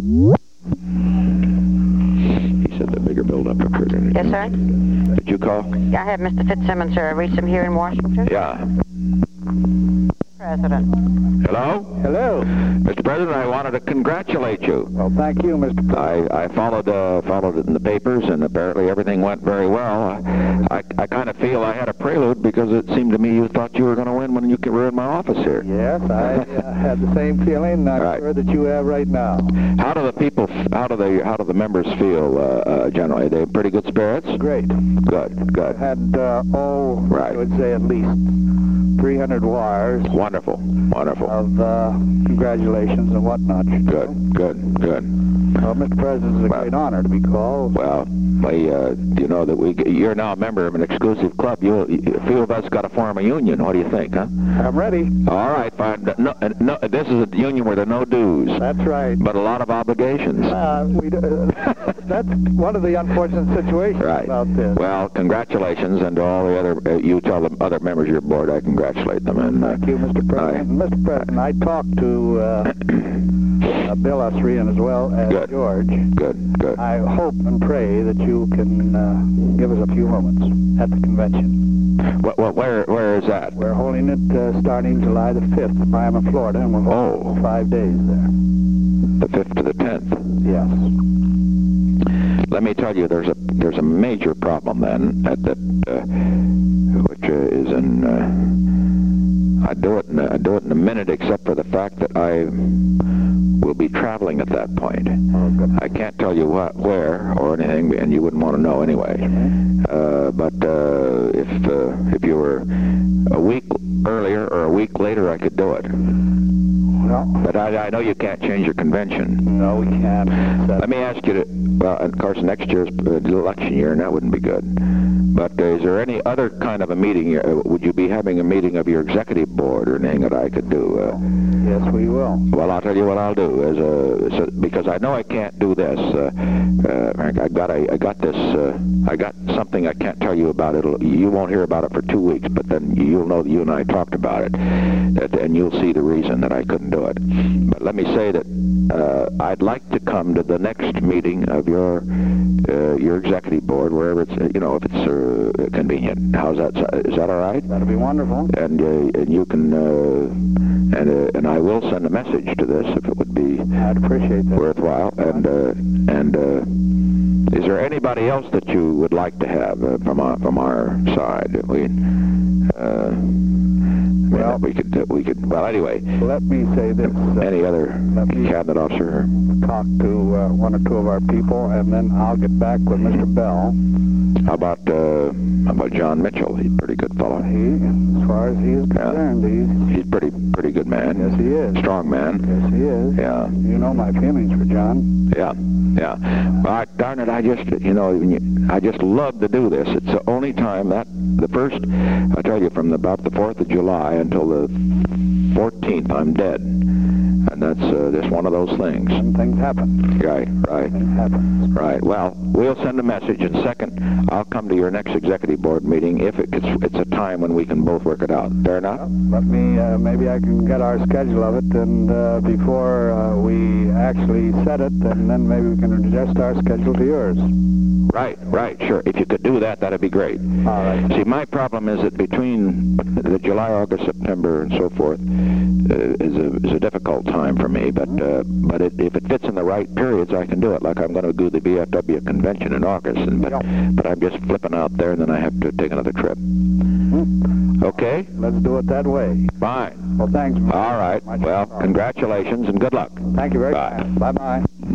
He said the bigger build-up occurred. Yes, sir? Did you call? Yeah, I have Mr. Fitzsimmons, sir. I reached him here in Washington. Yeah. President. Hello? Hello. Mr. President, I wanted to congratulate you. Well, thank you, Mr. President. I followed it in the papers, and apparently everything went very well. I kind of feel I had a prelude because it seemed to me you thought you were going to win when you were in my office here. Yes, I had the same feeling. I'm Right. sure that you have right now. How do the members feel generally? Are they in pretty good spirits? Great. Good. I had Right. I would say at least 300 wires Wonderful. of congratulations and whatnot. Good. Well, Mr. President, it's a great honor to be called. Well, you know that you're now a member of an exclusive club. A few of us got to form a union. What do you think, huh? I'm ready. All right, fine. No, this is a union where there are no dues. That's right. But a lot of obligations. That's one of the unfortunate situations Right. about this. Well, congratulations, and to all the other, you tell the other members of your board, I congratulate them. And Thank you, Mr. President. Mr. President, I talked to Bill Usrian as well as Good. George. Good. I hope and pray that you can give us a few moments at the convention. Where is that? We're holding it starting July the 5th in Miami, Florida, and we're holding 5 days there. The 5th to the 10th. Yes. Let me tell you, there's a major problem then which is in. I do it in a minute, except for the fact that I will be traveling at that point. Oh, good. I can't tell you where or anything, and you wouldn't want to know anyway. But if you were a week earlier or a week later, I could do it. Well, But I know you can't change your convention. no, we can't. Let me ask you well, of course, next year's election year, and that wouldn't be good. But is there any other kind of a meeting? Would you be having a meeting of your executive board or anything that I could do? Yes, we will. Well, I'll tell you what I'll do because I know I can't do this. Frank, I got something I can't tell you about. You won't hear about it for 2 weeks, but then you'll know that you and I talked about it, and you'll see the reason that I couldn't do it. But let me say that I'd like to come to the next meeting of your executive board, wherever it's if it's convenient. How's that? Is that all right? That'll be wonderful. And you can and I will send a message to this if it would be I'd appreciate that. worthwhile. And is there anybody else that you would like to have from our side? We could. Well, anyway. Let me say this. Any other cabinet officer? Talk to one or two of our people, and then I'll get back with Mr. Bell. How about John Mitchell? He's a pretty good fellow. As far as he is concerned, he's pretty good man. Yes, he is. Strong man. Yes, he is. Yeah. You know my feelings for John. Yeah. Well, darn it, I just love to do this. It's the only time the first, I tell you, from about the 4th of July until the 14th, I'm dead. And that's just one of those things. And things happen. Right. Things happen. Right. Well, we'll send a message, and second, I'll come to your next executive board meeting if it's a time when we can both work it out. Fair enough? Let me, maybe I can get our schedule of it, and before we actually set it, and then maybe we can adjust our schedule to yours. Right, sure. If you could do that, that'd be great. All right. See, my problem is that between the July, August, September, and so forth is a difficult time for me. But if it fits in the right periods, I can do it. Like I'm going to do the VFW convention in August, but I'm just flipping out there, and then I have to take another trip. Okay? Let's do it that way. Fine. Well, thanks. All right. Well, congratulations and good luck. Thank you very Bye. much. Bye-bye.